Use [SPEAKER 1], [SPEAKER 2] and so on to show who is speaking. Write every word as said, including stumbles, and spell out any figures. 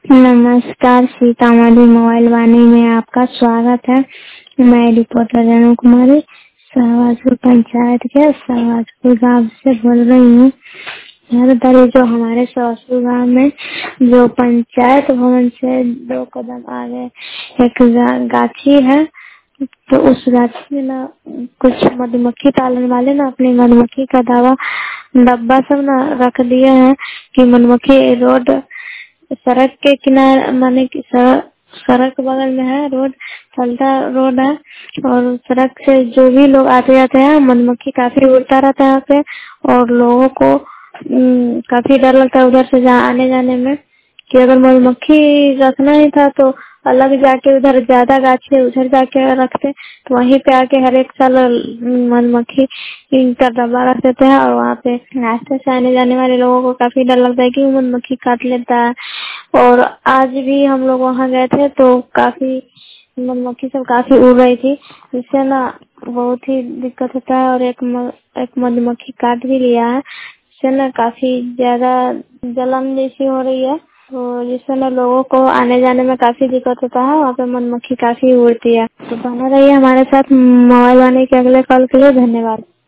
[SPEAKER 1] नमस्कार, सीतामढ़ी मोबाइल वाणी में आपका स्वागत है। मैं रिपोर्टर रेणु कुमारी सहवाजपुर पंचायत के सहवाजपुर गांव से बोल रही हूँ। यहाँ जो हमारे सहवाजपुर गांव में जो पंचायत भवन से दो कदम आगे एक गा, गाछी है, तो उस गाछी में ना कुछ मधुमक्खी पालन वाले ना अपनी मधुमक्खी का दावा डब्बा सब ना रख दिए हैं कि मधुमक्खी रोड सड़क के किनारे माने कि सड़क बगल में है, रोड चलता रोड है और सड़क से जो भी लोग आते जाते हैं मधुमक्खी काफी उड़ता रहता है यहाँ पे और लोगों को उम, काफी डर लगता है उधर से जा आने जाने में कि अगर मधुमक्खी रखना ही था तो अलग जाके उधर ज्यादा गाछी है उधर जाके रखते तो वहीं पे आके हर एक साल मधुमक्खी का डब्बा रख देते हैं और वहाँ पे रास्ते से आने जाने वाले लोगों को काफी डर लगता है कि मधुमक्खी काट लेता है। और आज भी हम लोग वहाँ गए थे तो काफी मधुमक्खी सब काफी उड़ रही थी, जिससे ना बहुत ही दिक्कत होता है और एक म, एक मधुमक्खी काट भी लिया है, जिससे ना काफी ज्यादा जलन जैसी हो रही है, तो जिससे ना लोगों को आने जाने में काफी दिक्कत होता है। वहाँ पे मधुमक्खी काफी उड़ती है। तो बना रहिए हमारे साथ मोबाइल वाणी के अगले कॉल के लिए। धन्यवाद।